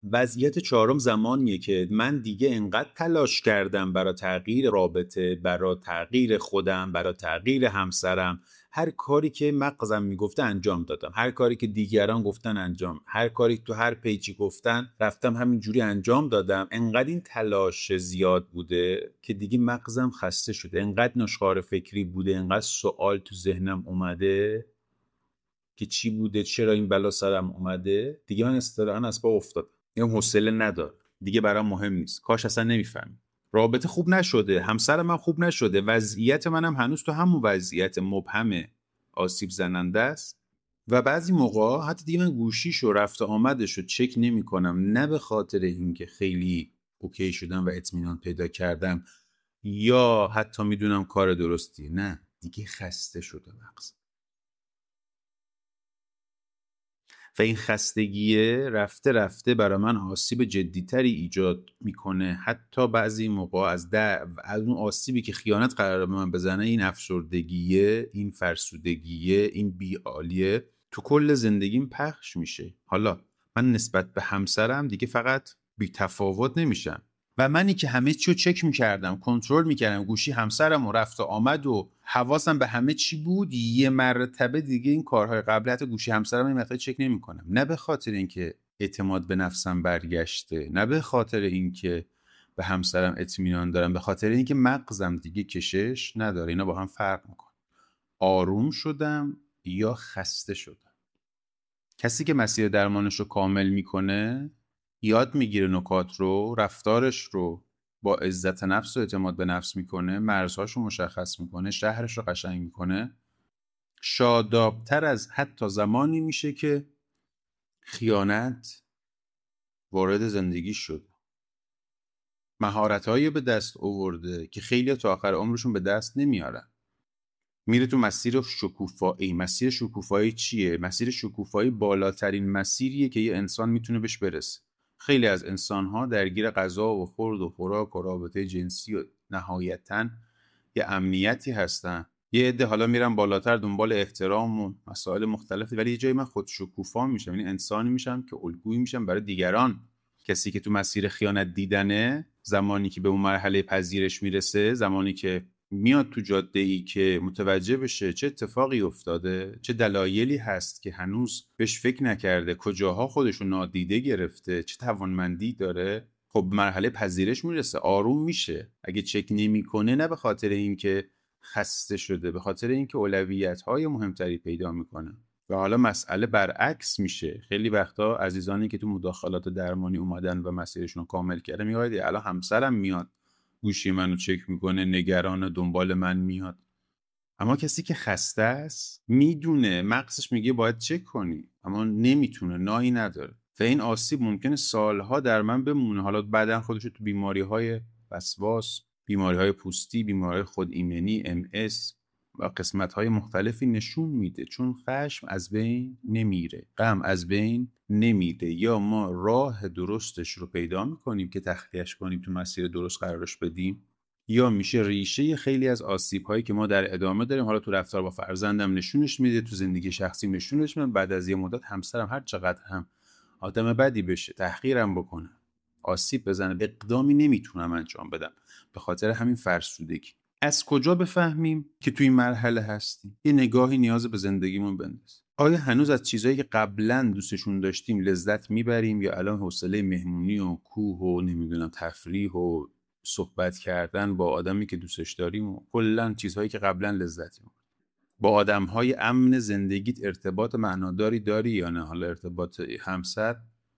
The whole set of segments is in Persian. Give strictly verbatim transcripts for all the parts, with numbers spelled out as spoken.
وضعیت چهارم زمانیه که من دیگه انقدر تلاش کردم برای تغییر رابطه، برای تغییر خودم، برای تغییر همسرم، هر کاری که مغزم میگفته انجام دادم، هر کاری که دیگران گفتن انجام، هر کاری تو هر پیجی گفتن رفتم همین جوری انجام دادم. انقدر این تلاش زیاد بوده که دیگه مغزم خسته شده، انقدر نشخوار فکری بوده، انقدر سوال تو ذهنم اومده که چی بوده، چرا این بلا سرم اومده. دیگه من اصطلاحاً از پا افتادم، یه حوصله ندارم دیگه، برام مهم نیست. کاش اصلا نمیفهمی. رابطه خوب نشده، همسر من خوب نشده، وضعیت منم هنوز تو همون وضعیت مبهم آسیب زننده است و بعضی موقع حتی دیگه من گوشیشو رفت آمدشو چک نمی کنم، نه به خاطر اینکه خیلی اوکی شدم و اطمینان پیدا کردم یا حتی میدونم کار درستی، نه، دیگه خسته شده مغزم. و این خستگیه رفته رفته برای من آسیب جدیتری ایجاد میکنه. حتی بعضی موقع از در از اون آسیبی که خیانت قراره به من بزنه، این افسردگیه، این فرسودگیه، این بی‌حالیه تو کل زندگیم پخش میشه. حالا من نسبت به همسرم دیگه فقط بی تفاوت نمیشم و منی که همه چی رو چک میکردم، کنترل میکردم، گوشی همسرم و رفت و آمد و حواسم به همه چی بود، یه مرتبه دیگه این کارهای قبل حتی گوشی همسرم این مقدار چک نمیکنم. نه به خاطر اینکه اعتماد به نفسم برگشته، نه به خاطر اینکه به همسرم اطمینان دارم، به خاطر اینکه مغزم دیگه کشش نداره. اینا با هم فرق میکنه. آروم شدم یا خسته شدم. کسی که مسیر درمانش رو کامل میکنه یاد میگیره نکات رو، رفتارش رو با عزت نفس و اعتماد به نفس میکنه، مرزهاش رو مشخص میکنه، شهرش رو قشنگ میکنه، شادابتر از حتی زمانی میشه که خیانت وارد زندگی شد. مهارت‌هایی به دست آورده که خیلی تا آخر عمرشون به دست نمیارن. میره تو مسیر شکوفایی. مسیر شکوفایی چیه؟ مسیر شکوفایی بالاترین مسیریه که یه انسان میتونه بهش برسه. خیلی از انسان‌ها درگیر غذا و خورد و خوراک و رابطه جنسی و نهایتاً یه امنیتی هستن. یه عده حالا میرن بالاتر دنبال احترام و مسائل مختلفی، ولی یه جایی من خود شکوفا میشم، یعنی انسانی میشم که الگویی میشم برای دیگران. کسی که تو مسیر خیانت دیدنه، زمانی که به اون مرحله پذیرش میرسه، زمانی که میاد تو جاده‌ای که متوجه بشه چه اتفاقی افتاده، چه دلایلی هست که هنوز بهش فکر نکرده، کجاها خودشو نادیده گرفته، چه توانمندی داره، خب مرحله پذیرش میرسه، آروم میشه. اگه چک نمیکنه، نه به خاطر اینکه خسته شده، به خاطر اینکه اولویت‌های مهمتری پیدا میکنه. و حالا مسئله برعکس میشه. خیلی وقتا عزیزانی که تو مداخلات درمانی اومدن و مسیرشون رو کامل کردن میگن الان همسرم میاد گوشی منو چک میکنه، نگران، دنبال من میاد. اما کسی که خسته است میدونه، مغزش میگه باید چک کنی، اما نمیتونه، نایی نداره و این آسیب ممکنه سالها در من بمونه. حالا بعدن خودش تو بیماری‌های وسواس، بیماری‌های پوستی، بیماری‌های خود ایمنی، ام اس و قسمت‌های مختلفی نشون میده. چون خشم از بین نمیره، غم از بین نمیره. یا ما راه درستش رو پیدا میکنیم که تخلیه‌اش کنیم، تو مسیر درست قرارش بدیم، یا میشه ریشه خیلی از آسیب‌هایی که ما در ادامه داریم. حالا تو رفتار با فرزندم نشونش میده، تو زندگی شخصی نشونش میده. بعد از یه مدت همسرم هر چقدر هم آدم بدی بشه، تحقیرم بکنه، آسیب بزنه، اقدامی نمیتونم انجام بدم به خاطر همین فرسودگی. از کجا بفهمیم که توی این مرحله هستیم؟ یه نگاهی نیاز به زندگیمون بنداز. آیا هنوز از چیزایی که قبلا دوستشون داشتیم لذت میبریم، یا الان حوصله مهمونی و کوه و نمیدونم تفریح و صحبت کردن با آدمی که دوستش داریم و کلا چیزهایی که قبلا لذت می‌بردیم؟ با آدم‌های امن زندگیت ارتباط معناداری داری یا نه؟ حالا ارتباط همسر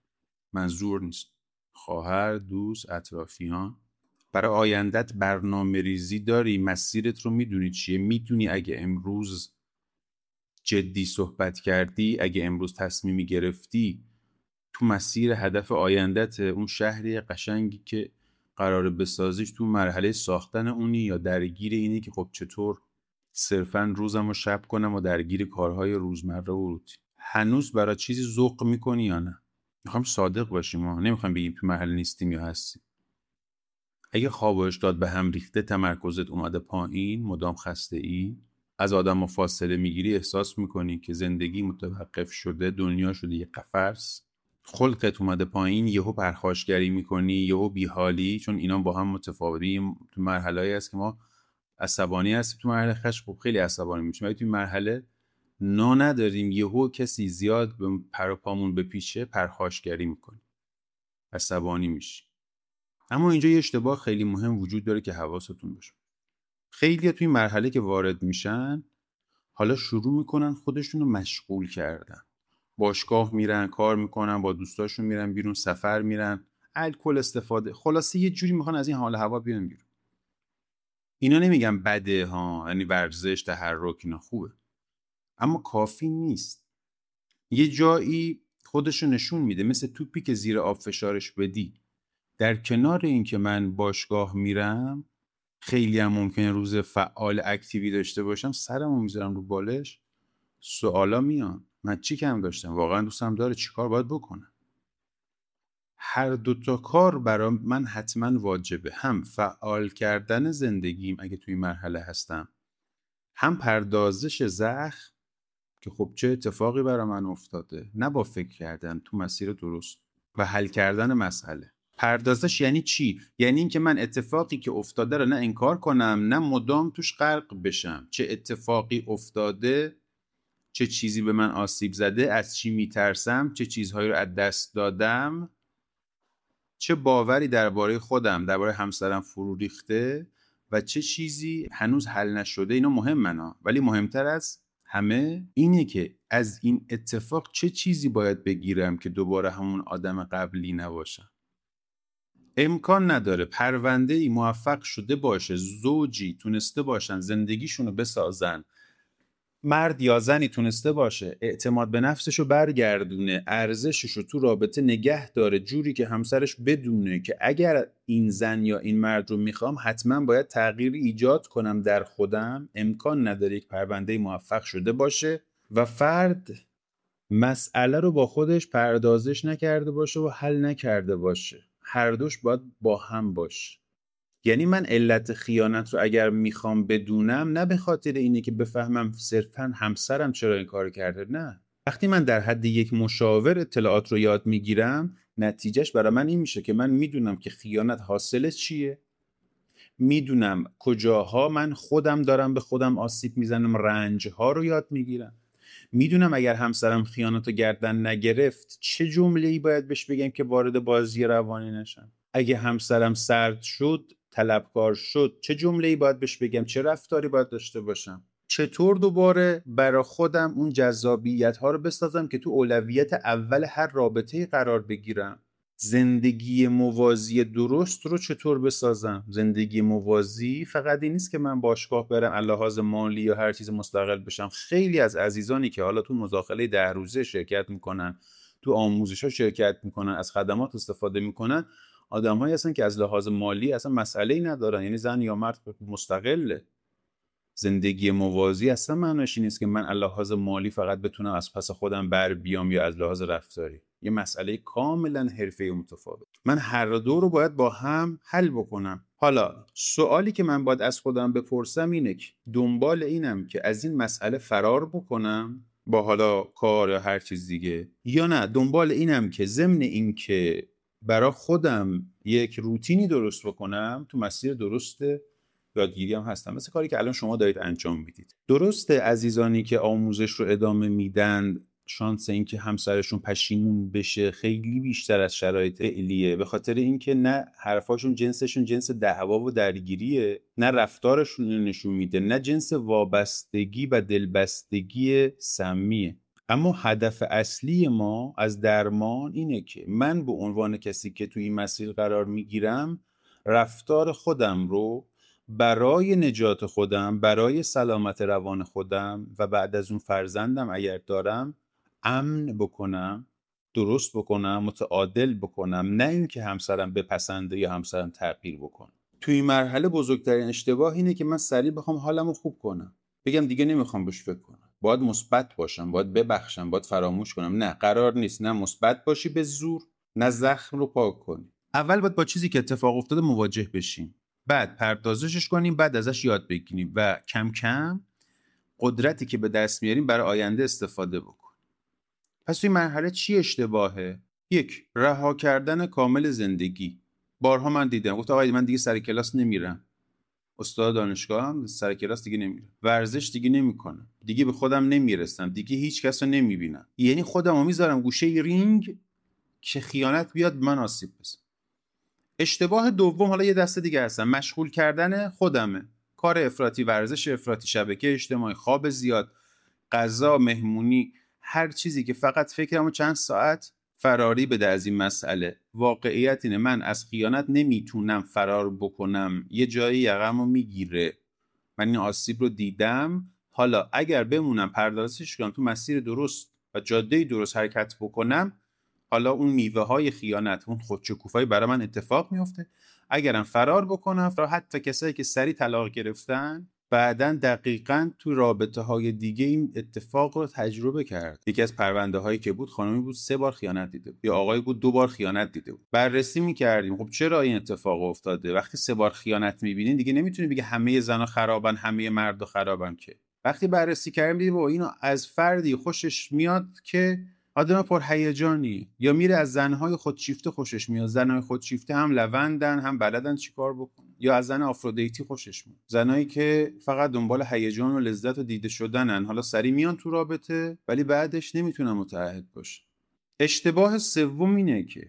منظور نیست، خواهر، دوست، اطرافیان. برای آیندت برنامه ریزی داری؟ مسیرت رو میدونی چیه؟ میدونی اگه امروز جدی صحبت کردی، اگه امروز تصمیمی گرفتی، تو مسیر هدف آیندت، اون شهری قشنگی که قراره بسازیش، تو مرحله ساختن اونی یا درگیر اینی که خب چطور صرفاً روزم رو شب کنم و درگیر کارهای روزمره و روتین؟ هنوز برای چیزی ذوق میکنی یا نه؟ میخوام صادق باشیم، ما نمیخوام بگیم تو محل نیستیم یا هستیم. اگه خواب و اشتات به هم ریخته، تمرکزت اومده پایین، مدام خسته ای، از آدم فاصله میگیری، احساس میکنی که زندگی متوقف شده، دنیا شده یه قفس، خلقت اومده پایین، یهو پرخاشگری میکنی، یهو بیحالی، چون اینا با هم متفاوتی. تو مرحله‌ای هست که ما عصبانی هستیم، تو مرحله خشم خیلی عصبانی میشیم، ولی تو مرحله نا نداریم، یهو کسی زیاد به پر و پامون بپیچه پرخاشگری میکنی، عصبانی میشی. اما اینجا یه اشتباه خیلی مهم وجود داره که حواستون باشه. خیلی توی مرحله که وارد میشن، حالا شروع میکنن خودشون رو مشغول کردن، باشگاه میرن، کار میکنن، با دوستاشون میرن بیرون، سفر میرن، الکل استفاده، خلاصه یه جوری میخوان از این حال هوا بیان بیرون. اینا نمیگم بده ها، یعنی ورزش، تحرک، اینا خوبه، اما کافی نیست. یه جایی خودشو نشون میده، مثل توپی که زیر آب فشارش بدی. در کنار این که من باشگاه میرم، خیلی هم ممکنه روز فعال اکتیوی داشته باشم، سرمو میذارم رو بالش، سوالا میان من چی کم داشتم، واقعا دوستم داره، چی کار باید بکنم. هر دوتا کار برای من حتما واجبه، هم فعال کردن زندگیم اگه توی مرحله هستم، هم پردازش زخم که خب چه اتفاقی برای من افتاده، نه با فکر کردن، تو مسیر درست و حل کردن مسئله. پردازش یعنی چی؟ یعنی این که من اتفاقی که افتاده رو نه انکار کنم، نه مدام توش غرق بشم. چه اتفاقی افتاده، چه چیزی به من آسیب زده، از چی میترسم، چه چیزهایی رو از دست دادم، چه باوری درباره خودم، درباره همسرم فرو ریخته و چه چیزی هنوز حل نشده. اینا مهمه، ولی مهمتر از همه اینه که از این اتفاق چه چیزی باید بگیرم که دوباره همون آدم قبلی نباشم. امکان نداره پرونده‌ای موفق شده باشه، زوجی تونسته باشن زندگیشونو بسازن، مرد یا زنی تونسته باشه اعتماد به نفسشو برگردونه، ارزششو تو رابطه نگه داره، جوری که همسرش بدونه که اگر این زن یا این مرد رو میخوام حتما باید تغییری ایجاد کنم در خودم. امکان نداره یک پرونده موفق شده باشه و فرد مسئله رو با خودش پردازش نکرده باشه و حل نکرده باشه. هر دوش باید با هم باشه. یعنی من علت خیانت رو اگر میخوام بدونم، نه به خاطر اینه که بفهمم صرفاً همسرم چرا این کار کرده، نه. وقتی من در حد یک مشاور اطلاعات رو یاد میگیرم، نتیجهش برای من این میشه که من میدونم که خیانت حاصلش چیه، میدونم کجاها من خودم دارم به خودم آسیب میزنم، رنجها رو یاد میگیرم، میدونم اگر همسرم خیانت رو گردن نگرفت چه جمله‌ای باید بهش بگم که وارد بازی روانی نشم. اگه همسرم سرد شد، طلبکار شد، چه جمله‌ای باید بهش بگم، چه رفتاری باید داشته باشم. چطور دوباره برای خودم اون جذابیت ها رو بسازم که تو اولویت اول هر رابطه‌ای قرار بگیرم. زندگی موازی درست رو چطور بسازم. زندگی موازی فقط این نیست که من باشگاه برم لحاظ مالی یا هر چیز مستقل بشم. خیلی از عزیزانی که حالا تو مداخله ده روزه شرکت میکنن، تو آموزش ها شرکت میکنن، از خدمات استفاده میکنن، آدم هایی هستن که از لحاظ مالی اصلا مسئله‌ای ندارن، یعنی زن یا مرد مستقله. زندگی موازی اصلا معنیش این نیست که من از لحاظ مالی فقط بتونم از پس خودم بر بیام یا از لحاظ رفتاری. یه مسئله کاملا حرفه‌ای و متفاوت. من هر دو رو باید با هم حل بکنم. حالا سوالی که من باید از خودم بپرسم اینه که دنبال اینم که از این مسئله فرار بکنم با حالا کار یا هر چیز دیگه، یا نه دنبال اینم که ضمن این که برای خودم یک روتینی درست بکنم تو مسیر درسته یادگیری هم هستم، مثل کاری که الان شما دارید انجام میدید. درسته عزیزانی که آموزش رو ادامه میدن، شانس این که همسرشون پشیمون بشه خیلی بیشتر از شرایط فعلیه، به خاطر اینکه نه حرفاشون جنسشون جنس دعوا و درگیریه، نه رفتارشون نشون میده، نه جنس وابستگی و دلبستگی سمیه. اما هدف اصلی ما از درمان اینه که من به عنوان کسی که توی این مسیر قرار میگیرم، رفتار خودم رو برای نجات خودم، برای سلامت روان خودم و بعد از اون فرزندم اگر دارم امن بکنم، درست بکنم، متعادل بکنم، نه اینکه همسرم بپسنده یا همسرم تغییر بکنه. توی این مرحله بزرگترین اشتباه اینه که من سریع بخوام حالمو خوب کنم، بگم دیگه نمیخوام بهش فکر کنم، باید مثبت باشم، باید ببخشم، باید فراموش کنم. نه، قرار نیست نه مثبت باشی به زور، نه زخم رو پاک کنی. اول باید با چیزی که اتفاق افتاده مواجه بشیم، بعد پردازشش کنیم، بعد ازش یاد بگیریم و کم کم قدرتی که به دست میاریم برای آینده استفاده بکنیم. پس توی مرحله چی اشتباهه؟ یک، رها کردن کامل زندگی. بارها من دیدم گفت آقا من دیگه سر کلاس نمیرم، استاد دانشگاهم سر کلاس دیگه نمیرم، ورزش دیگه نمیکنم، دیگه به خودم نمیرسم، دیگه هیچ کس رو نمیبینم، یعنی خودمو میذارم گوشه رینگ که خیانت بیاد من آسیب بزنه. اشتباه دوم، حالا یه دسته دیگه هستن، مشغول کردن خودمه، کار افراطی، ورزش افراطی، شبکه اجتماعی، خواب زیاد، غذا، مهمونی، هر چیزی که فقط فکرمو چند ساعت فراری بده از این مسئله. واقعیت اینه من از خیانت نمیتونم فرار بکنم، یه جایی یقمو میگیره، من این آسیب رو دیدم. حالا اگر بمونم پردازش کنم تو مسیر درست و جاده درست حرکت بکنم، حالا اون میوه های خیانت، اون خودشکوفایی برای من اتفاق میفته. اگرم فرار بکنم، فرار، حتی کسایی که سری طلاق گرفتن بعدن دقیقاً تو رابطه های دیگه این اتفاق رو تجربه کرد. یکی از پرونده هایی که بود خانمی بود سه بار خیانت دیده بود، یا آقای بود دو بار خیانت دیده بود. بررسی میکردیم خب چرا این اتفاق افتاده. وقتی سه بار خیانت میبینین دیگه نمیتونی بگی همه زنا خرابن همه مردا خرابن، که وقتی بررسی کردیم دیدیم با اینو از فردی خوشش میاد که آدم پرهیجانی، یا میره از زنهای خودشیفته خوشش میاد، زنهای خودشیفته هم لوندن هم بلدن چیکار بکنن، یا از زن آفرودیتی خوشش میاد، زنایی که فقط دنبال هیجان و لذت و دیده شدنن، حالا سری میان تو رابطه ولی بعدش نمیتونن متعهد باشن. اشتباه سوم اینه که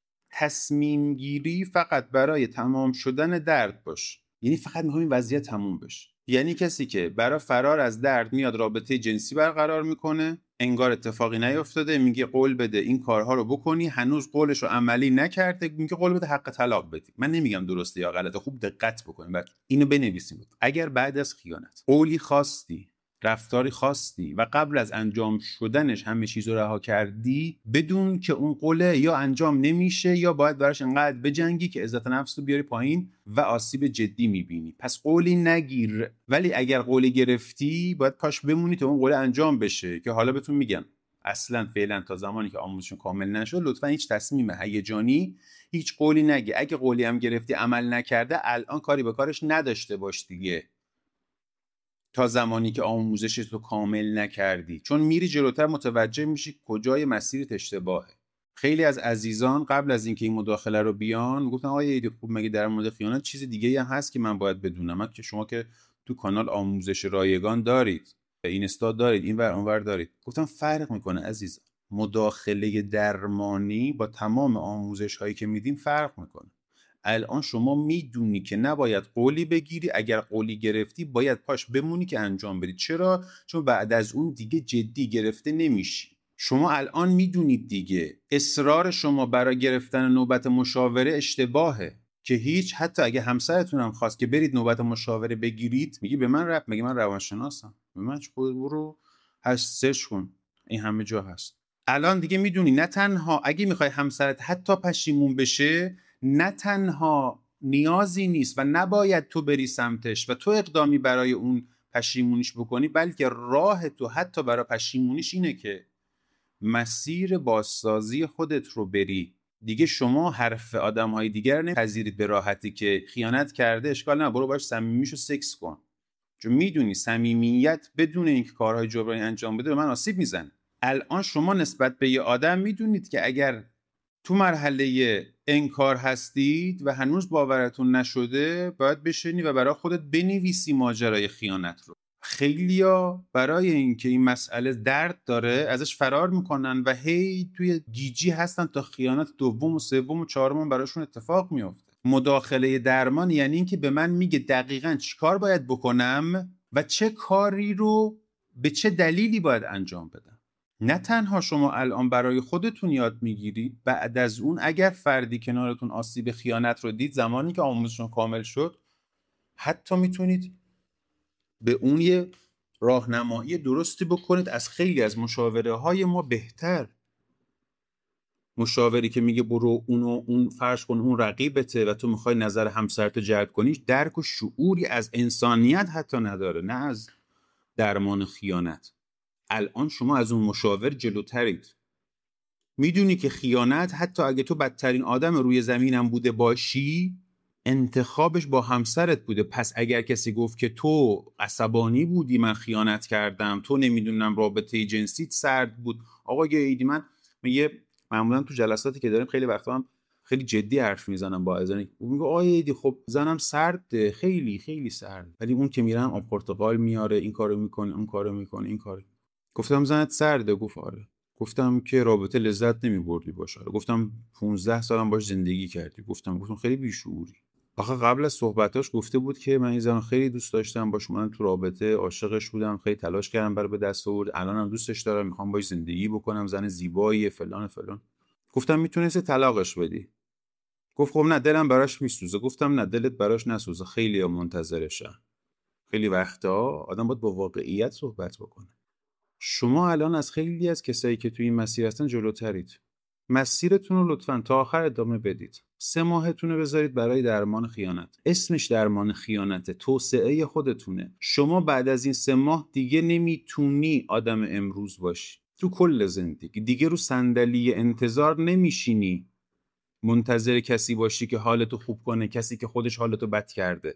تصمیم گیری فقط برای تمام شدن درد باشه، یعنی فقط میخوام این وضعیت تموم بشه. یعنی کسی که برای فرار از درد میاد رابطه جنسی برقرار میکنه، انگار اتفاقی نیفتاده، میگه قول بده این کارها رو بکنی، هنوز قولش رو عملی نکرده، میگه قول بده حق طلاق بدی. من نمیگم درسته یا غلطه، خوب دقت بکنیم بعد اینو بنویسیم. اگر بعد از خیانت قولی خواستی، رفتاری خواستی و قبل از انجام شدنش همه چیز رو رها کردی، بدون که اون قوله یا انجام نمیشه یا باید براش انقدر بجنگی که عزت نفس رو بیاری پایین و آسیب جدی میبینی. پس قولی نگیر، ولی اگر قولی گرفتی باید پاش بمونی تا اون قوله انجام بشه. که حالا بهتون میگم اصلا فعلا تا زمانی که آموزشون کامل نشد لطفا هیچ تصمیم هیجانی، هیچ قولی نگی. اگه قولی هم گرفتی عمل نکرده، الان کاری به کارش نداشته باش دیگه، تا زمانی که آموزش تو کامل نکردی، چون میری جلوتر متوجه میشی کجای مسیرت اشتباهه. خیلی از عزیزان قبل از اینکه این مداخله رو بیان گفتن آقا ایدی خوب مگه در مورد خیانت چیز دیگه هم هست که من باید بدونم؟ که شما که تو کانال آموزش رایگان دارید، اینستا دارید، این ور اونور دارید. گفتم فرق میکنه عزیزان، مداخله درمانی با تمام آموزش هایی که میدیم فرق میکنه. الان شما میدونی که نباید قولی بگیری، اگر قولی گرفتی باید پاش بمونی که انجام بدی. چرا؟ چون بعد از اون دیگه جدی گرفته نمیشی. شما الان میدونید دیگه اصرار شما برای گرفتن نوبت مشاوره اشتباهه که هیچ. حتی اگه همسرتون هم خواست که برید نوبت مشاوره بگیرید، میگی به من رب میگه من روانشناسم، به من برو هست سرچ کن، این همه جا هست. الان دیگه میدونی نه تنها اگه میخوای همسرت حتی پشیمون بشه، نه تنها نیازی نیست و نباید تو بری سمتش و تو اقدامی برای اون پشیمونیش بکنی، بلکه راه تو حتی برای پشیمونیش اینه که مسیر بازسازی خودت رو بری. دیگه شما حرف آدم‌های دیگر نپذیرید به راحتی که خیانت کرده اشکال نه، برو باش صمیمیشو سکس کن، چون میدونی صمیمیت بدون اینکه کارهای جبرانی انجام بده به من آسیب میزنه. الان شما نسبت به یه آدم میدونید که اگر تو مرحله انکار هستید و هنوز باورتون نشده، باید بشینی و برای خودت بنویسی ماجرای خیانت رو. خیلیا برای اینکه این مسئله درد داره ازش فرار میکنن و هی توی گیجی هستن تا خیانت دوم و سوم و چهارم براشون اتفاق میفته. مداخله درمان یعنی اینکه به من میگه دقیقاً چیکار باید بکنم و چه کاری رو به چه دلیلی باید انجام بدم. نه تنها شما الان برای خودتون یاد میگیرید، بعد از اون اگر فردی کنارتون آسیب خیانت رو دید، زمانی که آموزشون کامل شد، حتی میتونید به اون یه راهنمایی درستی بکنید از خیلی از مشاوره های ما بهتر. مشاوری که میگه برو اونو اون فرض کن اون رقیبته و تو میخوای نظر همسرتو جلب کنی، درک و شعوری از انسانیت حتی نداره، نه از درمان خیانت. الان شما از اون مشاور جلوترید. میدونی که خیانت حتی اگه تو بدترین آدم روی زمینم بوده باشی، انتخابش با همسرت بوده. پس اگر کسی گفت که تو عصبانی بودی من خیانت کردم، تو نمیدونم رابطه جنسیت سرد بود، آقا یه ایدی من یه معمولا تو جلساتی که داریم خیلی وقتا هم خیلی جدی حرف میزنم با اذن، میگه آیه ایدی خب زنم سرده، خیلی خیلی سرد، ولی اون که میرم آب پرتقال میاره، این کارو میکنه، اون کارو میکنه، این کارو. گفتم زنت سرده؟ گفت آره. گفتم که رابطه لذت نمیبردی باشه؟ گفتم پونزده سالم باش زندگی کردی. گفتم گفتم خیلی بیشعوری. آخه قبل از صحبتاش گفته بود که من این زن خیلی دوست داشتم، باش من تو رابطه عاشقش بودم، خیلی تلاش کردم برای به دست آورد، الانم دوستش دارم، میخوام باش زندگی بکنم، زن زیباییه فلان فلان. گفتم میتونستی طلاقش بدی. گفت خب نه دلم براش میسوزه. گفتم نه دلت براش نسوزه، خیلی منتظرشن. خیلی وقتا آدم باید با واقعیت صحبت بکنه. شما الان از خیلی از کسایی که توی این مسیر هستن جلوترید. مسیرتون رو لطفاً تا آخر ادامه بدید. سه ماهتون رو بذارید برای درمان خیانت. اسمش درمان خیانته، توسعه خودتونه. شما بعد از این سه ماه دیگه نمیتونی آدم امروز باشی. تو کل زندگی دیگه رو صندلی انتظار نمیشینی منتظر کسی باشی که حالتو خوب کنه، کسی که خودش حالتو بد کرده.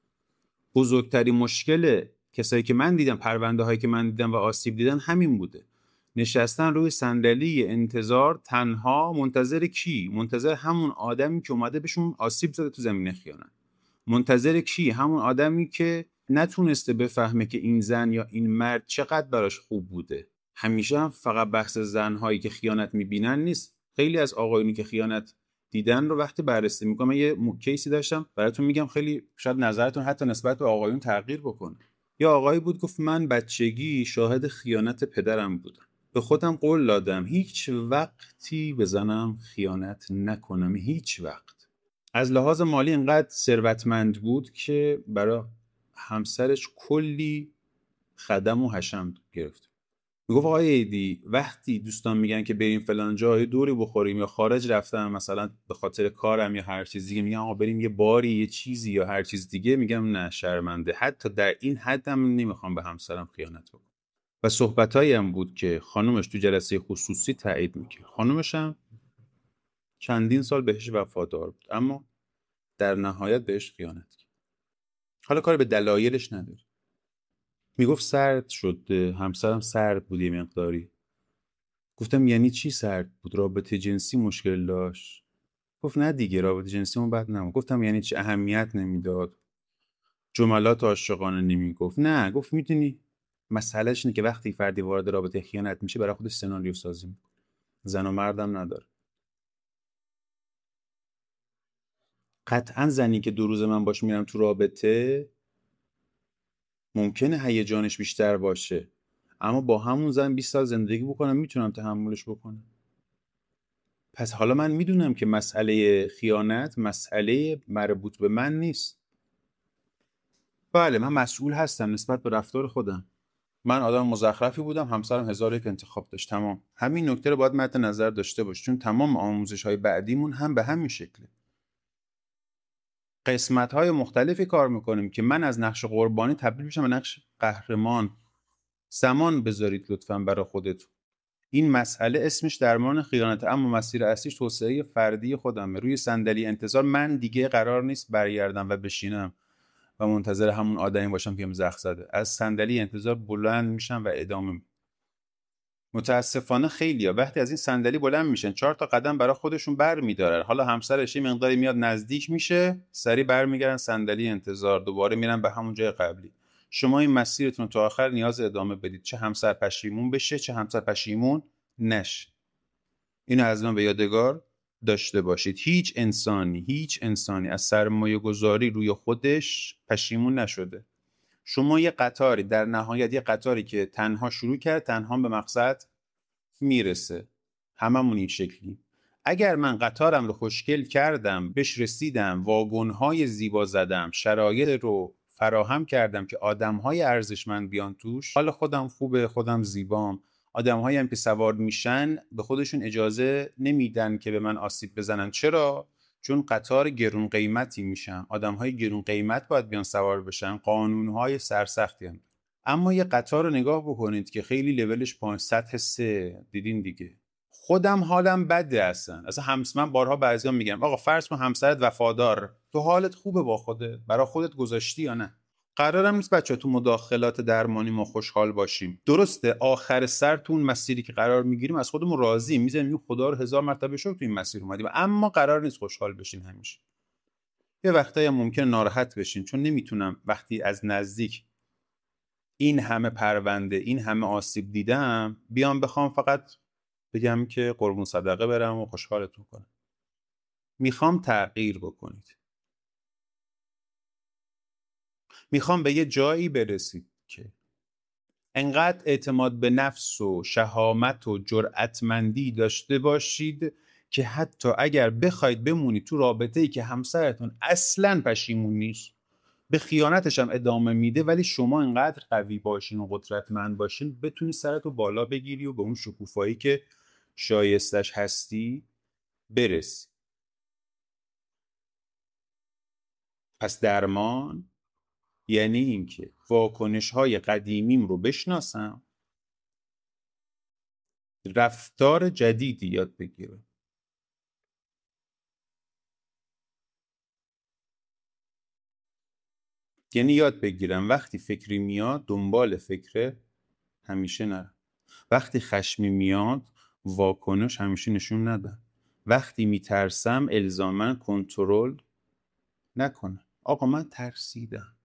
بزرگترین مشکل کسایی که من دیدم، پرونده هایی که من دیدم و آسیب دیدن همین بوده. نشستن روی صندلی انتظار تنها، منتظر کی؟ منتظر همون آدمی که اومده بهشون آسیب زده تو زمینه خیانت. منتظر کی؟ همون آدمی که نتونسته بفهمه که این زن یا این مرد چقدر براش خوب بوده. همیشه هم فقط بحث زنهایی که خیانت میبینن نیست. خیلی از آقایونی که خیانت دیدن رو وقتی بررسی میکنم، من یه کیسی داشتم براتون میگم، خیلی شاید نظرتون حتی نسبت به آقایون تغییر بکنه. یه آقایی بود گفت من بچگی شاهد خیانت پدرم بودم. به خودم قول دادم هیچ وقتی به زنم خیانت نکنم، هیچ وقت. از لحاظ مالی اینقدر ثروتمند بود که برای همسرش کلی خدم و حشم گرفت. میگفت آقای ایدی وقتی دوستان میگن که بریم فلان جای دوری بخوریم یا خارج رفتم مثلا به خاطر کارم یا هر چیز دیگه، میگن آقا بریم یه باری یه چیزی یا هر چیز دیگه، میگم نه شرمنده، حتی در این حدم نمیخوام به همسرم خیانت بکنم. و صحبتایی هم بود که خانومش تو جلسه خصوصی تایید میکرد. خانومش هم چندین سال بهش وفادار بود اما در نهایت بهش خیانت کرد. حالا کار به دلایلش نداره. میگفت سرد شد، همسرم سرد بود یه مقداری. گفتم یعنی چی سرد بود؟ رابطه جنسی مشکل داشت؟ گفت نه دیگه رابطه جنسی اون بد نبود. گفتم یعنی چی؟ اهمیت نمیداد، جملات عاشقانه نمیگفت؟ نه گفت میدونی مسئلهش اینه که وقتی فردی وارد رابطه خیانت میشه برای خودش سناریو سازی میکنه، زن و مردم نداره. قطعا زنی که دو روز من باش میرم تو رابطه ممکنه هیجانش بیشتر باشه، اما با همون زن بیست سال زندگی بکنم میتونم تحملش بکنم. پس حالا من میدونم که مسئله خیانت مسئله مربوط به من نیست. بله من مسئول هستم نسبت به رفتار خودم. من آدم مزخرفی بودم، همسرم هزار یک انتخاب داشت، تمام. همین نکته رو باید مد نظر داشته باش، چون تمام آموزش های بعدیمون هم به همین شکله. قسمت های مختلفی کار میکنیم که من از نقش قربانی تبدیل میشم به نقش قهرمان. زمان بذارید لطفاً برای خودتون. این مسئله اسمش درمان خیانت، اما مسیر اصلیش توسعه فردی خودمه. روی صندلی انتظار من دیگه قرار نیست برگردم و بشینم و منتظر همون آدمی باشم که مزخ زده. از صندلی انتظار بلند میشم و ادامه میدم. متاسفانه خیلی‌ها وقتی از این صندلی بلند میشن چهار تا قدم برای خودشون برمی‌دارن، حالا همسرش یه مقداری میاد نزدیک میشه، سری برمیگردن صندلی انتظار، دوباره میرن به همون جای قبلی. شما این مسیرتون تا آخر نیاز ادامه بدید، چه همسر پشیمون بشه چه همسر پشیمون نشه. اینو از من به یادگار داشته باشید. هیچ انسانی هیچ انسانی از سرمایه گذاری روی خودش پشیمون نشده. شما یه قطاری، در نهایت یه قطاری که تنها شروع کرد تنها به مقصد میرسه. هممون این شکلی. اگر من قطارم رو خوشگل کردم، بهش رسیدم، واگن‌های زیبا زدم، شرایط رو فراهم کردم که آدم‌های ارزشمند بیان توش، حالا خودم خوبه، خودم زیبام، آدم‌هایی هم که سوار میشن به خودشون اجازه نمیدن که به من آسیب بزنن. چرا؟ چون قطار گرون قیمتی میشن، آدم‌های گرون قیمت باید بیان سوار بشن، قانون‌های سرسختی هم. اما یه قطار رو نگاه بکنید که خیلی لولش پایین، سطح سه، دیدین دیگه. خودم حالم بده اصلا. اصلا همس من بارها بعضیا میگم آقا فرض کن همسرت وفادار، تو حالت خوبه با خودت، برای خودت گذاشتی یا نه؟ قرارم نیست بچه تو مداخلات درمانی ما خوشحال باشیم. درسته آخر سر تو اون مسیری که قرار میگیریم از خودمون راضییم، میذاریم خدا رو هزار مرتبه شکر تو این مسیر اومدیم، اما قرار نیست خوشحال بشین همیشه. یه وقتایی هم ممکنه ناراحت بشین، چون نمیتونم وقتی از نزدیک این همه پرونده، این همه آسیب دیدم، بیام بخوام فقط بگم که قربون صدقه برم و خوشحالتون کنم. میخوام تغییر بکنید. میخوام به یه جایی برسید که انقدر اعتماد به نفس و شهامت و جرأتمندی داشته باشید که حتی اگر بخواید بمونید تو رابطه‌ای که همسرتون اصلاً پشیمون نیست، به خیانتش هم ادامه میده، ولی شما انقدر قوی باشین و قدرتمند باشین بتونی سرتو بالا بگیری و به اون شکوفایی که شایستش هستی برسی. پس درمان یعنی این که واکنش‌های قدیمیم رو بشناسم، رفتار جدیدی یاد بگیرم. یعنی یاد بگیرم وقتی فکری میاد دنبال فکره همیشه نرم. وقتی خشمی میاد واکنش همیشه نشون ندم. وقتی میترسم الزاماً کنترل نکنم. آقا من ترسیدم،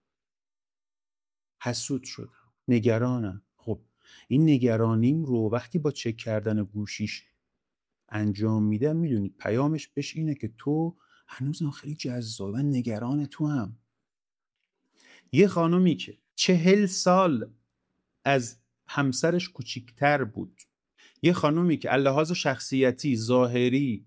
حسود شدم، نگرانم. خب این نگرانیم رو وقتی با چک کردن گوشیش انجام میدم، میدونید پیامش بهش اینه که تو هنوزم خیلی جذاب، من نگران تو هم. یه خانومی که چهل سال از همسرش کوچیکتر بود، یه خانومی که لحاظ شخصیتی، ظاهری،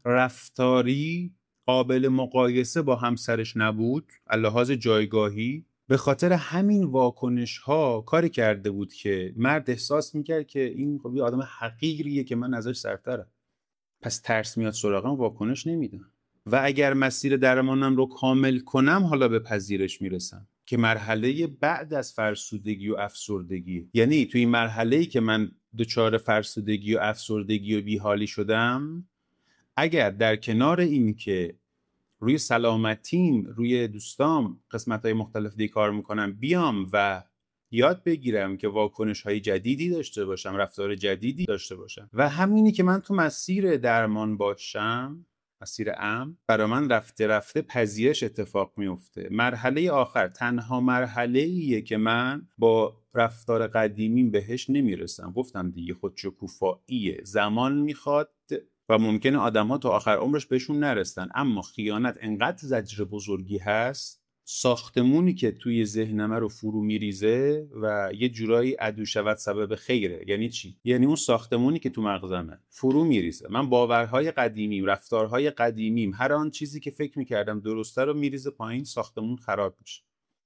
رفتاری قابل مقایسه با همسرش نبود، لحاظ جایگاهی، به خاطر همین واکنش ها کاری کرده بود که مرد احساس میکرد که این خب یه آدم حقیریه که من ازش سرترم. پس ترس میاد سراغم، واکنش نمیدم. و اگر مسیر درمانم رو کامل کنم حالا به پذیرش میرسم که مرحله بعد از فرسودگی و افسردگی. یعنی توی این مرحله‌ای که من دچار فرسودگی و افسردگی و بیحالی شدم، اگر در کنار این که روی سلامتیم، روی دوستام قسمت‌های مختلف دی کار میکنم، بیام و یاد بگیرم که واکنش‌های جدیدی داشته باشم، رفتار جدیدی داشته باشم، و همینی که من تو مسیر درمان باشم، مسیر امن، برای من رفته رفته پذیرش اتفاق میفته. مرحله آخر تنها مرحله‌ایه که من با رفتار قدیمیم بهش نمیرسم. گفتم دیگه خودشکوفاییه، زمان میخواد و ممکنه آدم ها تا آخر عمرش بهشون نرسن، اما خیانت انقدر زجر بزرگی هست، ساختمونی که توی ذهنمه رو فرو میریزه و یه جورایی عدو شود سبب خیره. یعنی چی؟ یعنی اون ساختمونی که تو مغزمه فرو میریزه، من باورهای قدیمیم، رفتارهای قدیمیم، هر آن چیزی که فکر میکردم درسته رو میریزه پایین، ساختمون خراب میشه.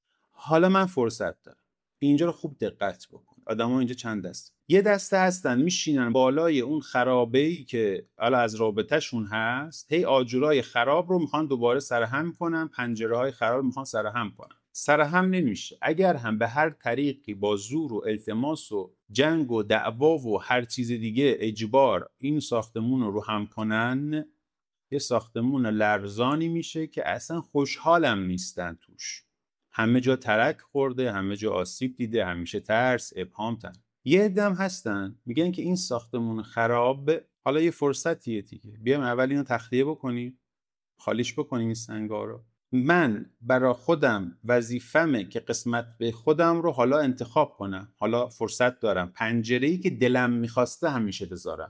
حالا من فرصت دارم، اینجا رو خوب دقت بکن. آدم‌ها اینجا چند دسته. یه دسته هستن میشینن بالای اون خرابه‌ای که حالا از رابطه‌شون هست، هی آجرای خراب رو میخوان دوباره سرهم کنن، پنجره‌های خراب رو میخوان سرهم کنن. سرهم نمیشه. اگر هم به هر طریقی با زور و التماس و جنگ و دعوا و هر چیز دیگه اجبار این ساختمون رو رو هم کنن، یه ساختمون لرزانی میشه که اصلا خوشحالم نیستن توش. همه جا ترک خورده، همه جا آسیب دیده، همیشه ترس، ابهام تن. یه عده‌ام هستن میگن که این ساختمون خراب، حالا یه فرصتیه دیگه، بیام اول اینو تخلیه بکنیم، خالیش بکنیم این سنگا رو. من برا خودم وظیفمه که قسمت به خودم رو حالا انتخاب کنم. حالا فرصت دارم، پنجره‌ای که دلم میخواسته همیشه بذارم،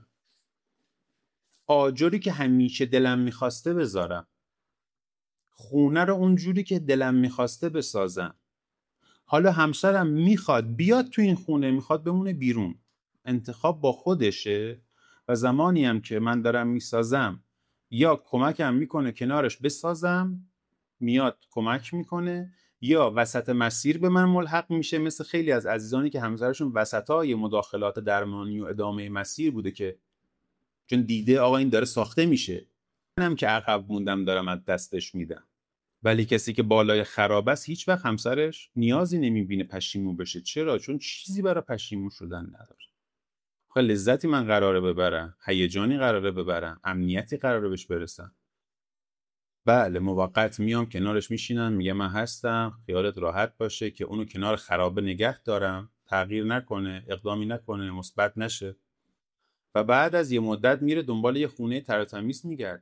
آجری که همیشه دلم میخواسته بذارم، خونه رو اونجوری که دلم میخواسته بسازم. حالا همسرم میخواد بیاد تو این خونه، میخواد بمونه بیرون، انتخاب با خودشه. و زمانی هم که من دارم میسازم یا کمکم میکنه کنارش بسازم، میاد کمک میکنه، یا وسط مسیر به من ملحق میشه، مثل خیلی از عزیزانی که همسرشون وسطای مداخلات درمانی و ادامه مسیر بوده که چون دیده آقا این داره ساخته میشه، منم که عقب موندم دارم از دستش میدم. ولی کسی که بالای خراب است هیچ وقت همسرش نیازی نمیبینه پشیمون بشه. چرا؟ چون چیزی برای پشیمون شدن نداره. خیلی لذتی من قراره ببرم، هیجانی قراره ببرم، امنیتی قراره بهش برسم. بله موقت میام کنارش میشینم، میگه من هستم، خیالت راحت باشه که اونو کنار خرابه نگه دارم، تغییر نکنه، اقدامی نکنه، مثبت نشه. و بعد از یه مدت میره دنبال یه خونه تر و تمیز میگرد.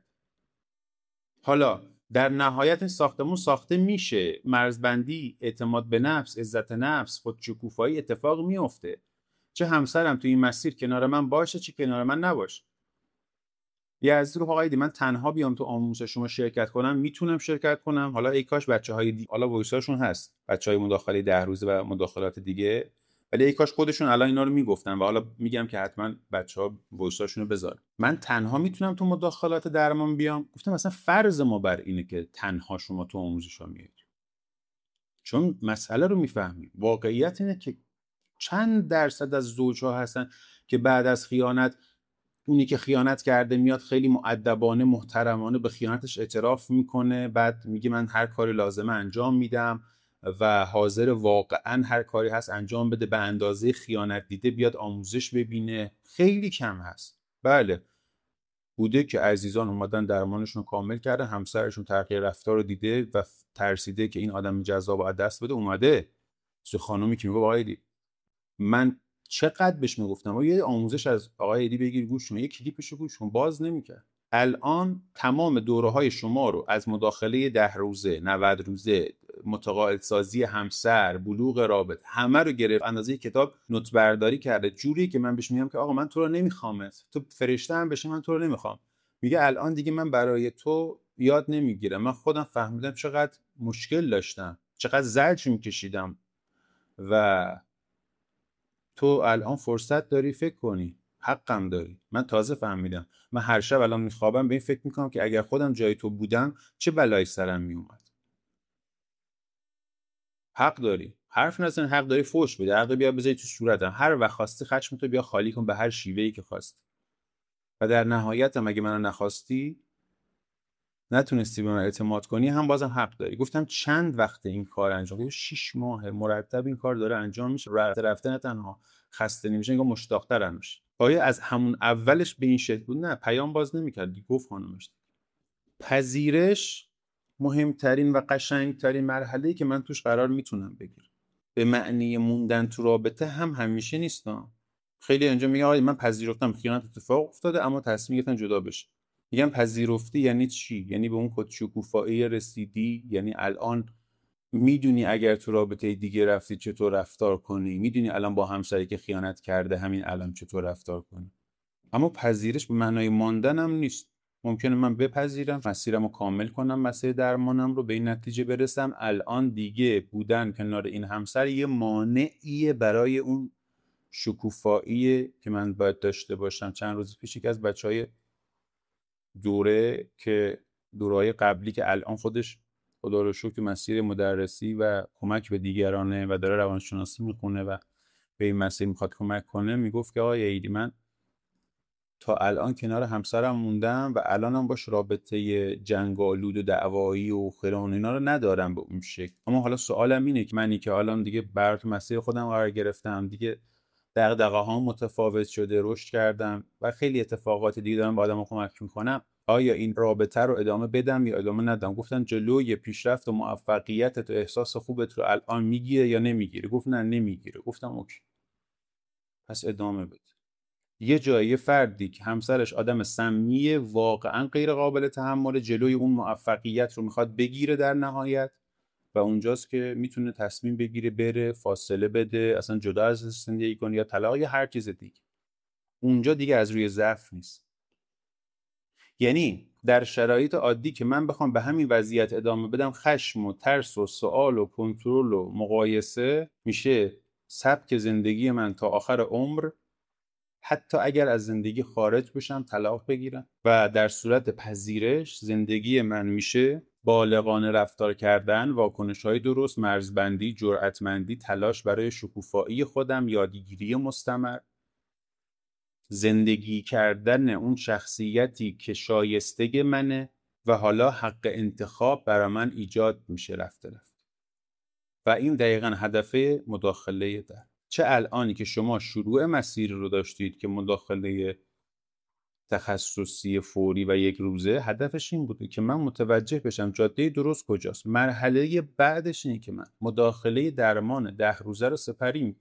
حالا در نهایت این ساختمون ساخته میشه، مرزبندی، اعتماد به نفس، عزت نفس، خودشکوفایی اتفاق میفته. چه همسرم تو این مسیر کنار من باشه چه کنار من نباشه. یه از رو آقای دی من تنها بیام تو آموزش شما شرکت کنم، میتونم شرکت کنم. حالا ای کاش بچهای دی حالا وایساشون هست، بچهای مداخله ده روزه و مداخلات دیگه، ولی ای کاش خودشون الان اینا رو میگفتن. و حالا میگم که حتما بچه‌ها وایساشون رو بذارن. من تنها میتونم تو مداخلات درمان بیام. گفتم مثلا فرض ما بر اینه که تنها شما تو آموزش ها میاد، چون مسئله رو میفهمیم. واقعیت اینه که چند درصد از زوجها هستن که بعد از خیانت، اونی که خیانت کرده میاد خیلی مؤدبانه محترمانه به خیانتش اعتراف میکنه، بعد میگه من هر کاری لازمه انجام میدم و حاضر واقعا هر کاری هست انجام بده، به اندازه خیانت دیده بیاد آموزش ببینه. خیلی کم هست. بله بوده که عزیزان اومدن درمانشون رو کامل کردن، همسرشون تغییر رفتار رو دیده و ترسیده که این آدم جذاب از دست بده، اومده سه خانومی که میگه آقای من چقدر بهش میگفتم یه آموزش از آقای ایدی بگیر گوش کن، یه کلیپشو گوش کن، باز نمیکرد. الان تمام دوره‌های شما رو از مداخله ده روزه، نود روزه، متقاعد سازی همسر، بلوغ رابط، همه رو گرفت، اندازه کتاب نوت برداری کرده، جوری که من بهش میگم که آقا من تو رو نمیخوامت، تو فرشته هم بشی من تو رو نمیخوام. میگه الان دیگه من برای تو یاد نمیگیرم، من خودم فهمیدم چقدر مشکل داشتم، چقدر زجر میکشیدم و تو الان فرصت داری فکر کنی، حقم داری. من تازه فهمیدم. من هر شب الان میخوابم به این فکر میکنم که اگر خودم جای تو بودم چه بلایی سرم میومد. حق داری، حرف نزن، حق داری فوش بده، حق بیا بذاری تو صورتم، هر وقت خواستی خشم تو بیا خالی کن به هر شیوهی که خواستی. و در نهایت هم اگه منو نخواستی، نتونستی به من اعتماد کنی، هم بازم حق داری. گفتم چند وقت این کار انجام میشه، شش ماه مرتب این کار داره انجام میشه. رفته رفته نه تنها خسته نمیشه، انگار مشتاق‌تر میشه. آیا از همون اولش به این شکل بود؟ نه، پیام باز نمی‌کرد. گفت خانمش پذیرش مهمترین و قشنگترین مرحله‌ای که من توش قرار میتونم بگیرم. به معنی موندن تو رابطه هم همیشه نیستم. خیلی اینجا میگن آقا من پذیرفتم خیانت اتفاق افتاده اما تصمیم گرفتم جدا بشه. میگم پذیرفتی یعنی چی؟ یعنی به اون خودشکوفایی رسیدی؟ یعنی الان میدونی اگر تو رابطه دیگه رفتی چطور رفتار کنی؟ میدونی الان با همسری که خیانت کرده همین الان چطور رفتار کنی؟ اما پذیرش به معنای ماندنم نیست. ممکنه من بپذیرم، مسیرم رو کامل کنم، مسیر درمانم رو، به این نتیجه برسم الان دیگه بودن کنار این همسر یه مانعیه برای اون شکوفایی که من باید داشته باشم. چند روز پیش یکی از بچهای دوره که دوره‌های قبلی که الان خودش خدا رو شکر مسیر مدرسی و کمک به دیگرانه و داره روانشناسی میخونه و به این مسیر میخواد کمک کنه، میگفت که آقای ایدی من تا الان کنار همسرم موندم و الانم باش رابطه جنگالود و دعوایی و خیران اینا رو ندارم به اون شکل. اما حالا سوالم اینه که منی که الان دیگه بر تو مسیر خودم قرار گرفتم، دیگه دغدغه‌هام متفاوت شده، رشد کردم و خیلی اتفاقات دیگه دارم با آدم‌ها کمک میکنم، آیا این رابطه رو ادامه بدم یا ادامه ندم؟ گفتن جلوی پیشرفت و موفقیتت و احساس خوبت رو الان میگیره یا نمیگیره؟ گفت نه نمیگیره. گفتم اوکی پس ادامه بده. یه جایی یه فردی که همسرش آدم سمیه، واقعا غیر قابل تحمل، جلوی اون موفقیت رو میخواد بگیره در نهایت و اونجاست که میتونه تصمیم بگیره بره، فاصله بده، اصلا جدا از زندگی کنه یا طلاق یا هر چیز دیگه. اونجا دیگه از روی ضعف نیست. یعنی در شرایط عادی که من بخوام به همین وضعیت ادامه بدم، خشم و ترس و سوال و کنترل و مقایسه میشه سبک زندگی من تا آخر عمر. حتی اگر از زندگی خارج بشم، طلاق بگیرم، و در صورت پذیرش زندگی من میشه بالغانه رفتار کردن، واکنش‌های درست، مرزبندی، جرأتمندی، تلاش برای شکوفایی خودم، یادگیری مستمر، زندگی کردن اون شخصیتی که شایسته منه و حالا حق انتخاب برای من ایجاد میشه رفته رفته. و این دقیقاً هدف مداخله در. چه الانی که شما شروع مسیر رو داشتید که مداخله تخصصی فوری و یک روزه هدفش این بوده که من متوجه بشم جاده درست کجاست. مرحله بعدش اینه که من مداخله درمان ده روزه رو سپری،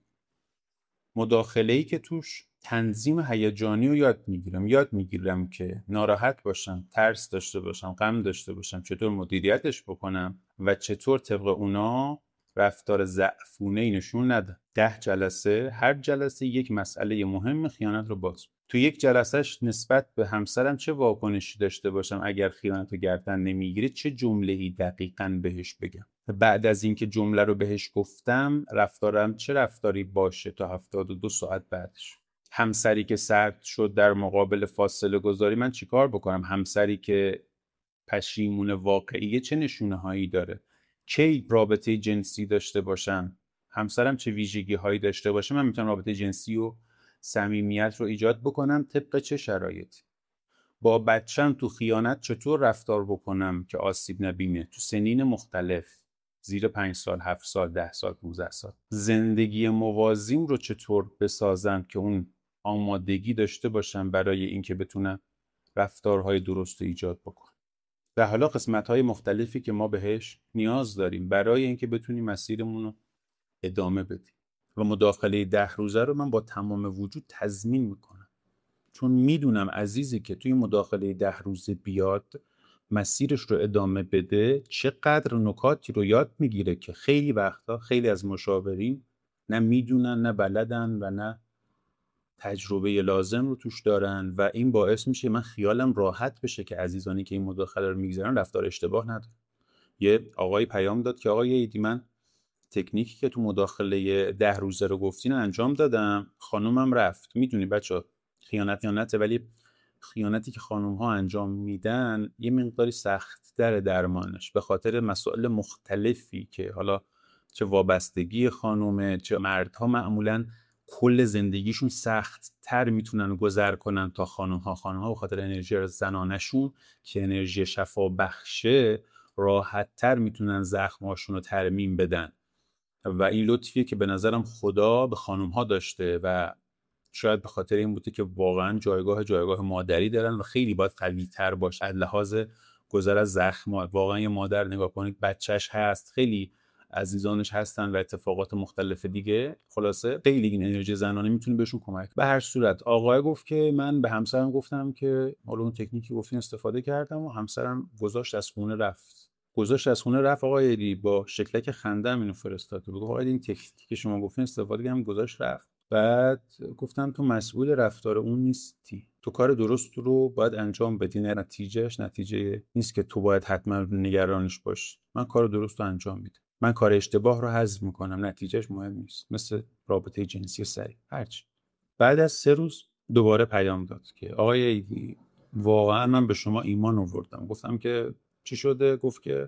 مداخله‌ای که توش تنظیم هیجانی رو یاد میگیرم یاد میگیرم که ناراحت باشم، ترس داشته باشم، غم داشته باشم، چطور مدیریتش بکنم و چطور طبق اونا رفتار ضعفونه‌ای نشون ندم. ده جلسه، هر جلسه یک مسئله مهم خیانت رو باز. تو یک جلسهش نسبت به همسرم چه واکنشی داشته باشم اگر خیانت رو گردن نمیگیره، چه جمله‌ای دقیقاً بهش بگم. بعد از اینکه جمله رو بهش گفتم رفتارم چه رفتاری باشه تا هفتاد و دو ساعت بعدش. همسری که سرد شد در مقابل فاصله گذاری من چیکار بکنم؟ همسری که پشیمون واقعی چه نشونه هایی داره؟ کی رابطه جنسی داشته باشم؟ همسرم چه ویژگی هایی داشته باشه من میتونم رابطه جنسی و صمیمیت رو ایجاد بکنم؟ طبق چه شرایطی؟ با بچم تو خیانت چطور رفتار بکنم که آسیب نبینه؟ تو سنین مختلف، زیر پنج سال، هفت سال، ده سال، پونزده سال. زندگی موازیم رو چطور بسازم که اون آمادگی داشته باشم برای اینکه بتونم رفتارهای درست ایجاد بکنم. و حالا قسمت‌های مختلفی که ما بهش نیاز داریم برای اینکه بتونیم مسیرمون رو ادامه بدیم. و مداخله ده روزه رو من با تمام وجود تضمین میکنم، چون میدونم عزیزی که توی مداخله ده روزه بیاد مسیرش رو ادامه بده چقدر نکاتی رو یاد میگیره که خیلی وقتا خیلی از مشاورین نه میدونن، نه بلدن و نه تجربه لازم رو توش دارن و این باعث میشه من خیالم راحت بشه که عزیزانی که این مداخله رو میگذارن رفتار اشتباه نداره. یه آقای پیام داد که آقای ایدی من تکنیکی که تو مداخله ده روزه رو گفتین انجام دادم، خانومم رفت. میدونی بچه خیانت خیانته، ولی خیانتی که خانوم ها انجام میدن یه مقداری سخت در درمانش به خاطر مسائل مختلفی که حالا چه وابستگی خانومه چه مردها معمولا کل زندگیشون سخت تر میتونن گذر کنن تا خانوم ها. خانوم ها به خاطر انرژی زنانشون که انرژی شفا بخشه راحت تر میتونن زخمهاشون رو ترمیم بدن و این لطفیه که به نظرم خدا به خانوم ها داشته و شاید به خاطر این بوده که واقعا جایگاه جایگاه مادری دارن و خیلی باید قوی تر باشه از لحاظ گذر از زخم. واقعا یه مادر نگاه کنید بچهش هست، خیلی عزیزانش هستن و اتفاقات مختلف دیگه، خلاصه خیلی این انرژی زنانه میتونه بهشون کمک. به هر صورت آقای گفت که من به همسرم گفتم که حالا اون تکنیکی گفتین استفاده کردم و همسرم گذاشت از خونه رفت. گذاشت از خونه رفت آقای ایدی با شکلک خنده‌ام اینو فرستاد. بگو آقای این تکنیکی که شما گفتین استفاده کردم گذاشت رفت. بعد گفتم تو مسئول رفتار اون نیستی، تو کار درست رو باید انجام بدی، نه نتیجهش نتیجه نیست که تو باید حتما نگرانش باشی. من کار درست رو انجام میدم، من کار اشتباه رو حذف میکنم، نتیجهش مهم نیست، مثل رابطه جنسی سری هرچی. بعد از سه روز دوباره پیام داد که آقای ایدی واقعا من به شما ایمان آوردم. گفتم که چی شده؟ گفت که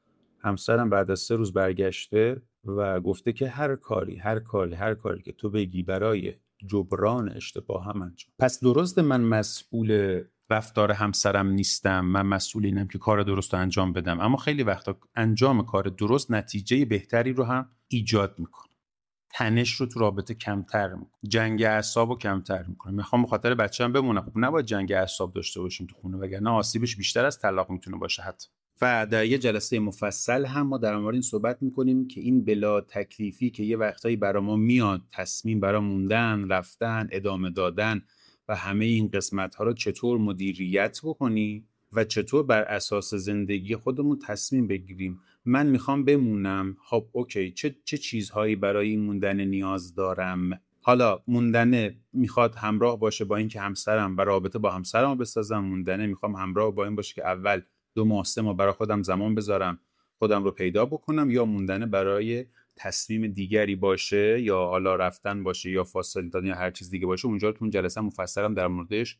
همسرم بعد از سه روز برگشته و گفته که هر کاری هر کاری هر کاری که تو بگی برای جبران اشتباه هم انجام. پس درسته من مسئول رفتار همسرم نیستم، من مسئول اینم که کار درست رو انجام بدم، اما خیلی وقتا انجام کار درست نتیجه بهتری رو هم ایجاد میکنه، تنش رو تو رابطه کمتر میکنه، جنگ اعصاب رو کمتر میکنه. میخوام به خاطر بچه‌م بمونم، خب نباید جنگ اعصاب داشته باشیم تو خونه وگرنه آسیبش بیشتر از طلاق میتونه باشه حتی. و در یه جلسه مفصل هم ما در مورد این صحبت میکنیم که این بلا تکلیفی که یه وقتایی برای ما میاد، تصمیم برای موندن، رفتن، ادامه دادن و همه این قسمت ها رو چطور مدیریت بکنیم و چطور بر اساس زندگی خودمون تصمیم بگیریم. من میخوام بمونم، خب اوکی چه چه چیزهایی برای این موندن نیاز دارم؟ حالا موندنه میخواد همراه باشه با اینکه همسرم و رابطه با همسرم بسازم، موندنه میخوام همراه با این باشه که اول دو ماه سه ماه برای خودم زمان بذارم خودم رو پیدا بکنم، یا موندنه برای تصمیم دیگری باشه، یا حالا رفتن باشه یا فاصله دادن یا هر چیز دیگه باشه. اونجا تو اون جلسه مفصلم در موردش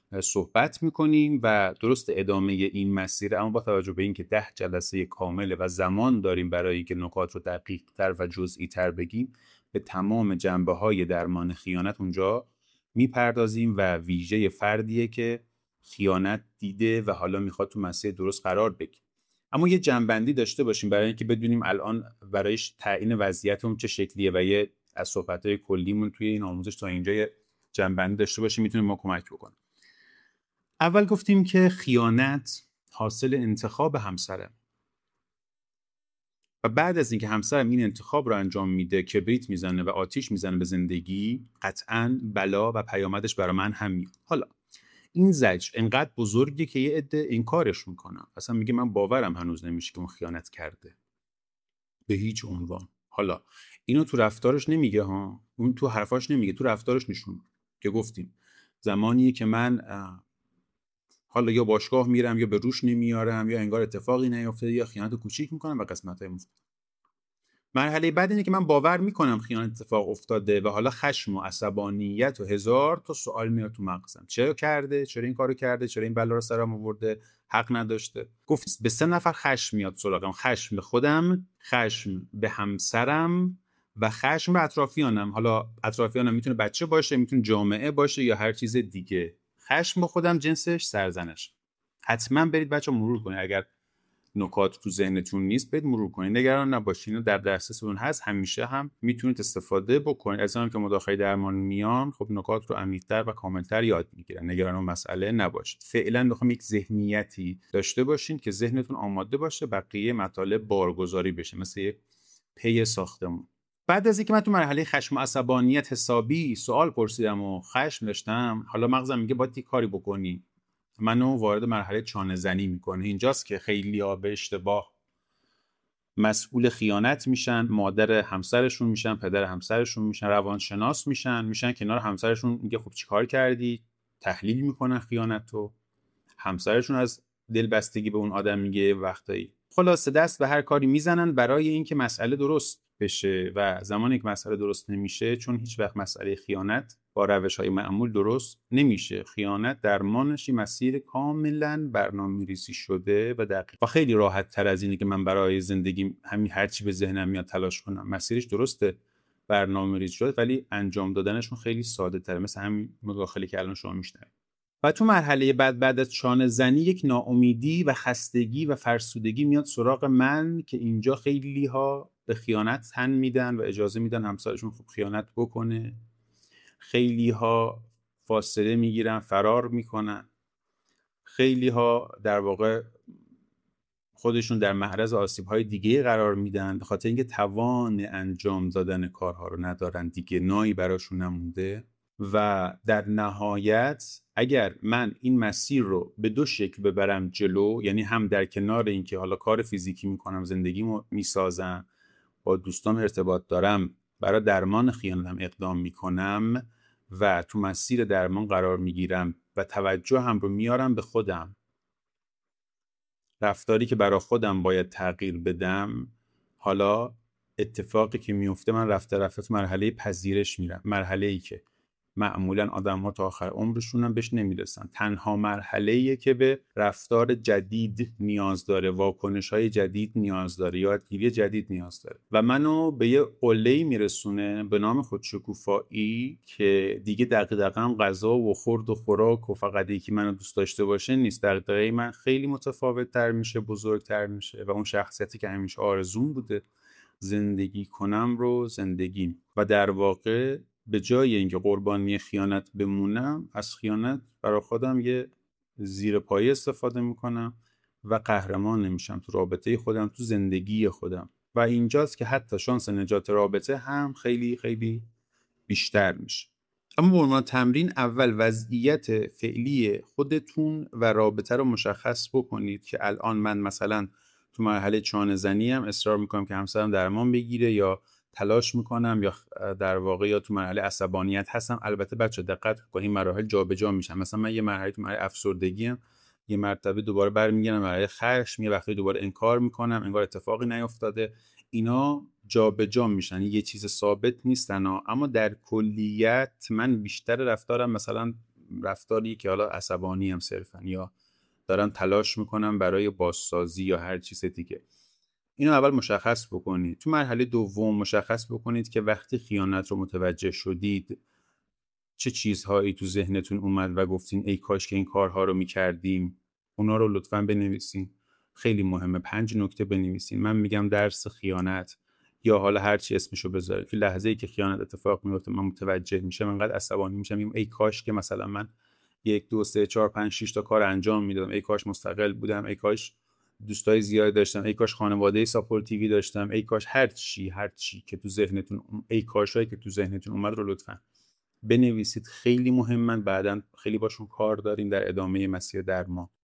صحبت میکنیم و درست ادامه این مسیر، اما با توجه به اینکه ده جلسه کامله و زمان داریم برای اینکه نکات رو دقیق تر و جزئی تر بگیم، به تمام جنبه های درمان خیانت اونجا میپردازیم و ویژه فردیه که خیانت دیده و حالا میخواد تو مسیر درست قرار بگیره. اما یه جنبندی داشته باشیم برای اینکه بدونیم الان برایش تعیین وضعیتمون چه شکلیه و یه از صحبت‌های کلیمون توی این آموزش تا اینجا یه جنبندی داشته باشیم میتونه ما کمک بکنه. اول گفتیم که خیانت حاصل انتخاب همسره و بعد از اینکه همسرم این انتخاب رو انجام میده، کبریت میزنه و آتیش میزنه به زندگی، قطعاً بلا و پیامدش برای من هم میاد. حالا این زجر انقدر بزرگه که یه عده انکارش میکنن، اصلا میگه من باورم هنوز نمیشه که اون خیانت کرده به هیچ عنوان. حالا اینو تو رفتارش نمیگه ها، اون تو حرفاش نمیگه، تو رفتارش نشون که گفتیم زمانیه که من حالا یا باشگاه میرم یا به روش نمیارم یا انگار اتفاقی نیفتاده یا خیانت کوچیک میکنم و قسمتای مفت. مرحله بعد اینه که من باور میکنم خیانت اتفاق افتاده و حالا خشم و عصبانیت و هزار تا سوال میاد تو مغزم. چرا کرده؟ چرا این کارو کرده؟ چرا این بلا رو سرم آورده؟ حق نداشته. گفت به سه نفر خشم میاد سراغم: خشم به خودم، خشم به همسرم و خشم به اطرافیانم. حالا اطرافیانم میتونه بچه باشه، میتونه جامعه باشه یا هر چیز دیگه. خشم به خودم جنسش سرزنش. حتما برید بچه مرور کنید، اگر نکات تو ذهنتون نیست برید مرور کنید، نگران نباشید، اینو در دسترستون هست، همیشه هم میتونید استفاده بکنید. از اونم که مداخله درمان میان، خب نکات رو عمیق‌تر و کاملتر یاد میگیرن، نگران اون مسئله نباشید. فعلا میخوام یک ذهنیتی داشته باشین که ذهنتون آماده باشه بقیه مطالب بارگذاری بشه، مثل یک پی ساختمون. بعد از اینکه من تو مرحله خشم و عصبانیت حسابی سوال پرسیدم و خشم داشتم، حالا مغزم میگه باید کاری بکنی، منو وارد مرحله چانه زنی میکنه. اینجاست که خیلی ها به اشتباه مسئول خیانت میشن، مادر همسرشون میشن، پدر همسرشون میشن، روانشناس میشن، میشن کنار همسرشون، میگه خب چیکار کردی؟ تحلیل میکنن خیانت رو. همسرشون از دلبستگی به اون آدم میگه وقتایی. خلاصه دست به هر کاری میزنن برای اینکه مسئله درست بشه و زمانی که مسئله درست نمیشه، چون هیچ وقت مسئله خیانت با روش‌های معمول درست نمیشه، خیانت درمانش مسیر کاملا برنامه‌ریزی شده و دقیق و خیلی راحت تر از اینه که من برای زندگی همین هر چی به ذهنم میاد تلاش کنم. مسیرش درسته، برنامه‌ریزی شده، ولی انجام دادنشون خیلی ساده تره، مثل همین مداخله که الان شما میشنوید. و تو مرحله بعد بعد از چانه زنی یک ناامیدی و خستگی و فرسودگی میاد سراغ من که اینجا خیلی ها به خیانت تن میدن و اجازه میدن همسرشون خوب خیانت بکنه. خیلی ها فاصله میگیرن، فرار میکنن. خیلی ها در واقع خودشون در معرض آسیب‌های دیگه قرار میدن به خاطر اینکه توان انجام دادن کارها رو ندارن دیگه، نایی براشون نمونده. و در نهایت اگر من این مسیر رو به دو شکل ببرم جلو، یعنی هم در کنار اینکه حالا کار فیزیکی میکنم، زندگیمو میسازم، با دوستان ارتباط دارم، برای درمان خیانتم اقدام میکنم و تو مسیر درمان قرار میگیرم و توجه هم رو میارم به خودم، رفتاری که برای خودم باید تغییر بدم، حالا اتفاقی که میفته من رفته رفته تو مرحله پذیرش میرم، مرحله ای که معمولا آدم ها تا آخر عمرشون هم بهش نمیرسن. تنها مرحله‌ایه که به رفتار جدید نیاز داره، واکنش های جدید نیاز داره، یادگیری جدید نیاز داره و منو به یه قله‌ای میرسونه به نام خودشکوفایی که دیگه دقیقاً غذا و خورد و خوراک و فقط یکی منو دوست داشته باشه نیست. دقیقاً من خیلی متفاوت تر میشه، بزرگتر میشه و اون شخصیتی که همیشه آرزوم بوده زندگی کنم رو زندگی و در واقع به جای اینکه قربانی خیانت بمونم، از خیانت برای خودم یه زیر پایه استفاده میکنم و قهرمان نمیشم تو رابطه خودم، تو زندگی خودم و اینجاست که حتی شانس نجات رابطه هم خیلی خیلی بیشتر میشه. اما به عنوان تمرین اول وضعیت فعلی خودتون و رابطه رو مشخص بکنید که الان من مثلا تو مرحله چانه زنی ام، اصرار میکنم که همسرم درمان بگیره یا تلاش میکنم یا در واقع یا تو مرحله عصبانیت هستم. البته بچه دقت کنید مراحل جابجا میشن، مثلا من یه مرحله تو مرحله افسردگی ام، یه مرتبه دوباره برمیگردم مرحله خشم، یه وقتی دوباره انکار میکنم انگار اتفاقی نیفتاده. اینا جابجا میشن، یه چیز ثابت نیستن ها. اما در کلیت من بیشتر رفتارم مثلا رفتاری که حالا عصبانی ام صرفا یا دارم تلاش میکنم برای بازسازی یا هر چیز دیگه. اینو اول مشخص بکنید. تو مرحله دوم مشخص بکنید که وقتی خیانت رو متوجه شدید چه چیزهایی تو ذهنتون اومد و گفتین ای کاش که این کارها رو میکردیم. اونا رو لطفاً بنویسین، خیلی مهمه. پنج نکته بنویسین. من میگم درس خیانت یا حالا هر چی اسمشو بذارید، که لحظه‌ای که خیانت اتفاق میفته من متوجه میشم، انقدر عصبانی میشم میگم ای کاش که مثلا من یک دو سه چهار پنج شش تا کار انجام میدادم. ای کاش مستقل بودم، ای کاش دوستای زیاد داشتم، ای کاش خانواده ساپورتیوی داشتم، ای کاش هر چی هر چی که تو ذهنتون، ای کاشایی که تو ذهنتون اومد رو لطفاً بنویسید. خیلی مهمن، بعداً خیلی باشون کار داریم در ادامه مسیر درمان.